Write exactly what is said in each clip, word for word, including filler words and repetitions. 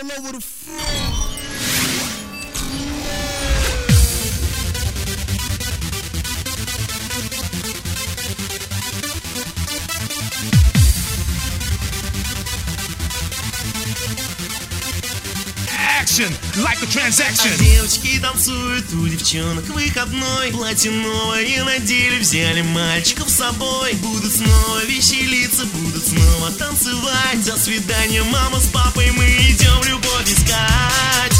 all over the floor. Like a transaction. А девочки танцуют, у девчонок выходной. Платье новое надели, взяли мальчиков с собой. Будут снова веселиться, будут снова танцевать. До свидания, мама с папой, мы идем любовь искать.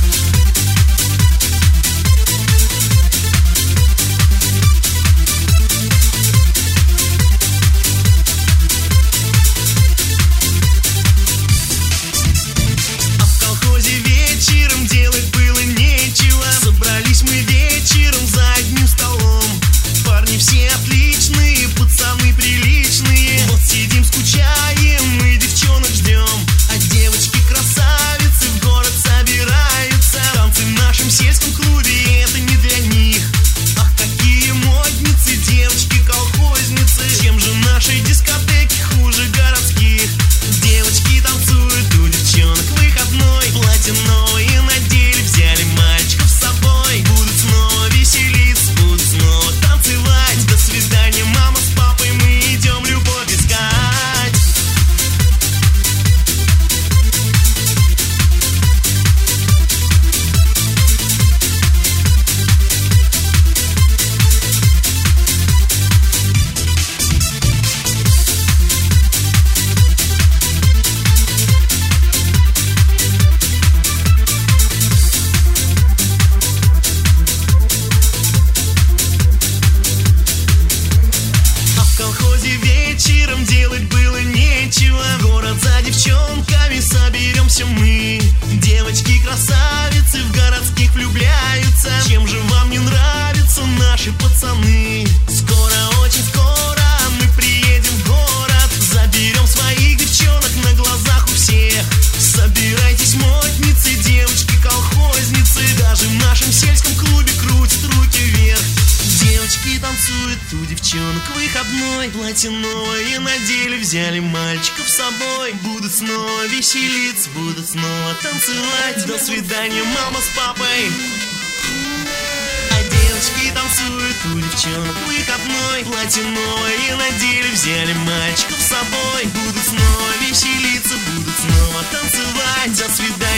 Вечером делать было нечего. Собрались мы вечером за одним столом. Парни все отличные, пацаны приличные. Вот сидим, скучаем, мы девчонок ждем. А девочки красавицы в город собираются. Танцы в нашем сельском клубе, это не для них. Ах, какие модницы, девочки-колхозницы. Чем же наши дискотеки хуже городских? Девочки танцуют, у девчонок выходной. Платье новые надели, взяли мальчиков с собой. Будут снова веселиться, будут снова танцевать. До свидания, мама с папой, мы идем любовь искать. Вечером делать было нечего. В город за девчонками соберемся мы. Девочки-красавицы в городских влюбляются. Чем же вам не нравятся наши пацаны? Скоро, очень скоро мы приедем в город. Заберем своих девчонок на глазах у всех. Собирайтесь, модницы, девочки-колхозницы. Даже в нашем сельском клубе крутят руки вверх. Девочки танцуют, у девчонок выходной. Платье новое надели, взяли мальчиков с собой. Будут снова веселиться, будут снова танцевать. До свидания, мама с папой. А девочки танцуют, у девчонок выходной. Платье новое надели, взяли мальчиков с собой. Будут снова веселиться, будут снова танцевать. До свидания.